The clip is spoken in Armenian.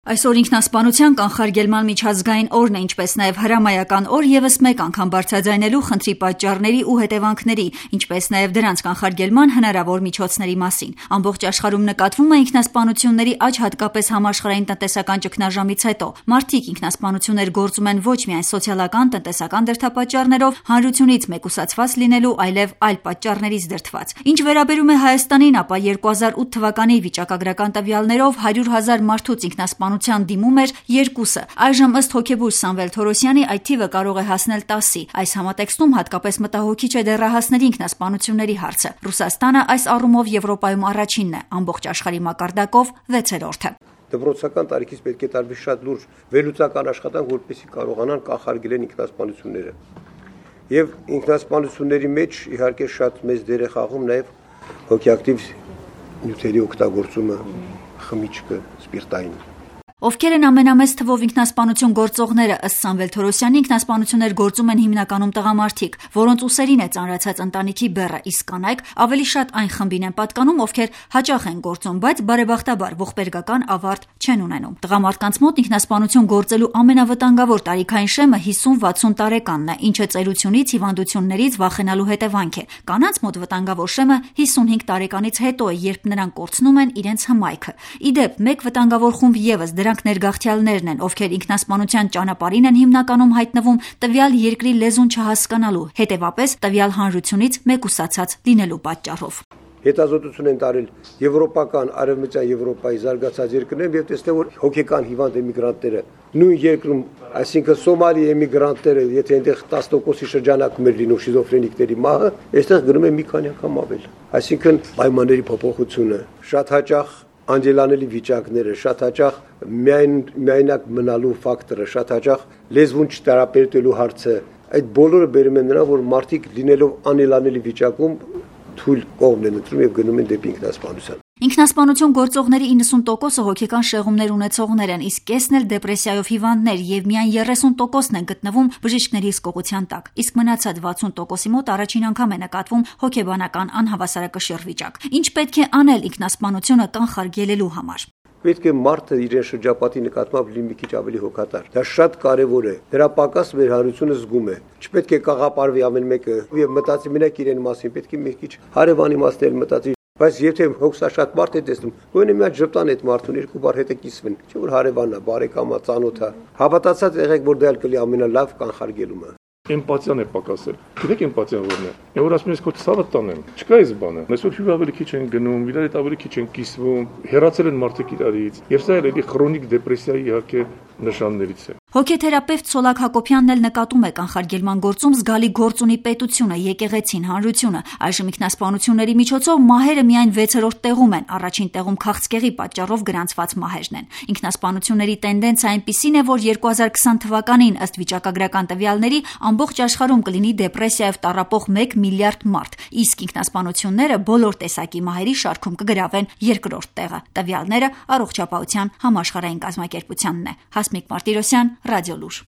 Այսօր ինքնասպանության կանխարգելման միջազգային օրն է, ինչպես նաև հրամայական օր ևս մեկ անգամ բարձրաձայնելու խնդրի պատճառների ու հետևանքների, ինչպես նաև դրանց կանխարգելման հնարավոր միջոցների մասին։ Ամբողջ աշխարհում նկատվում է ինքնասպանությունների աճ, հատկապես համաշխարհային տնտեսական ճգնաժամից հետո։ Մարդիկ ինքնասպանություններ գործում են ոչ միայն սոցիալական, տնտեսական դրդապատճառներով, հանրությունից մեկուսացված լինելու, այլև այլ պատճառներից դրդված։ Ինչ վերաբերում է Հայաստանին, ապա 2008 թվականի վիճակագրական տվյալներով 100,000 մարդուց ինքնասպանության դիմում էր 2-ը։ Այժմ ըստ հոգեբույժ Սամվել Թորոսյանի այդ թիվը կարող է հասնել 10-ի։ Այս համատեքստում հատկապես մտահոգիչ է դեռահասների ինքնասպանությունների հարցը։ Ռուսաստանը այս առումով Եվրոպայում առաջինն է, ամբողջ աշխարհի մակարդակով 6-րդը։ Դպրոցական տարիքից պետք է տարվի շատ լուրջ վերլուծական աշխատանք, որպեսզի կարողանան կանխարգելեն ինքնասպանությունները։ Եվ ինքնասպանությունների մեջ իհարկե շատ մեծ դեր է խաղում նաև հոգեակտիվ նյութերի օգտագործումը, խմիչքը, սպիրտային։ Ովքեր են ամենամեծ թվով ինքնասպանություն գործողները, ըստ Սամվել Թորոսյանի, ինքնասպանություններ գործում են հիմնականում տղամարդիկ, որոնց ուսերին է ծանրացած ընտանիքի բեռը, իսկ կանայք ավելի շատ այն խմբին են պատկանում, ովքեր հաճախ են գործում, բայց բարեբախտաբար ողբերգական ավարտ չեն ունենում։ Տղամարդկանց մոտ ինքնասպանություն գործելու ամենավտանգավոր տարիքային շեմը 50-60 տարեկանն է, ինչը ծերությունից, հիվանդություններից վախենալու հետևանք է։ Կանանց մոտ վտանգավոր շեմը 55 տարեկանից հետո է, երբ նրանք կորցնում են իրենց հմայքը։ Ի դեպ, մեկ վտանգավոր խումբ ևս դրանք ներգաղթյալներն են, ովքեր ինքնասպանության ճանապարհին են հիմնականում հայտնվում տվյալ երկրի լեզուն չհասկանալու, հետևապես տվյալ հանրությունից մեկուսացած լինելու պատճառով։ Հետազոտություն են տարել եվրոպական, արևմտյան Եվրոպայի զարգացած երկրներում եւ տեսնել, որ հոգեկան հիվանդ էմիգրանտները նույն երկրում, այսինքն Սոմալի էմիգրանտները, եթե այնտեղ 10%-ի շրջանակում էր լինում շիզոֆրենիկների մահը, այստեղ գնում է մի քանի անգամ ավել։ Այսինքն պայմանների փոփոխությունը, շատ հաճախ անջելանելի վիճակները, շատ հաճախ միայնակ մնալու ֆակտորը, շատ հաճախ լեզվուն չտարապետելու հարցը, այդ բոլորը բերում են նրան, որ մարդիկ լինելով անելանելի վիճակում թույլ կողմն են ընտրում եւ գնում են դեպի ինքնասպանության։ Ինքնասպանություն գործողների 90%-ը հոգեկան շեղումներ ունեցողներ են, իսկ կեսն էլ դեպրեսիայով հիվանդներ եւ միայն 30%-ն են գտնվում բժիշկների հսկողության տակ, իսկ մնացած 60%-ի մոտ առաջին անգամ է նկատվում հոգեբանական անհավասարակշիռ վիճակ։ Ինչ պետք է անել ինքնասպանությունը կանխարգելելու համար։ Պետք է մարդը իրեն շրջապատի նկատմամբ լինի մի քիչ ավելի հոգատար։ Դա շատ կարևոր է։ Դրա պակաս մեր հանրությունը զգում է։ Չպետք է կաղապարվի ամեն մեկը եւ մտածի մենակ իրեն մասին, պետք է մի քիչ հարևանի մասին մտածի։ Բայց եթե հոգսաշատ մարդ է տեսնում, գոնե մի հատ ժպտան այդ մարդուն երկու բառ հետ է կիսվեն, չէ՞ որ հարևանն է, բարեկամա, ծանոթ է։ Հավատացած եղեք, որ դա կլի ամենալավ կանխարգելումը։ Էմպաթիան է պակասել։ Գիտեք էմպաթիան որն է։ Այն որ ասում ես քո ցավը տանեմ։ Չկա այս բանը։ Այսօր հյուր ավելի քիչ են գնում, իրար հետ ավելի քիչ են կիսվում, հեռացել են մարդիկ իրարից։ Եվ սա էլի քրոնիկ դեպրեսիայի իհարկե նշաններից է։ Հոգեթերապևտ Սոլակ Հակոբյանն էլ նկատում է կանխարգելման գործում զգալի գործ ունի պետությունը, եկեղեցին, հանրությունը։ Այժմ ինքնասպանությունների միջոցով մահերը միայն 6-րդ տեղում են, առաջին տեղում քաղցկեղի պատճառով գրանցված մահերն են։ Ինքնասպանությունների տենդենսը այնպիսին է, որ 2020 թվականին ըստ վիճակագրական տվյալների ամբողջ աշխարհում կլինի դեպրեսիայով տառապող 1 միլիարդ մարդ, իսկ ինքնասպանությունները բոլոր տեսակի մահերի շարքում կգրավեն 2-րդ տեղը։ Տվյալները Առողջապահության համաշխարհային կազմակերպությանն է։ Հասմիկ Մարտիրոսյան, Ռադիոլուր։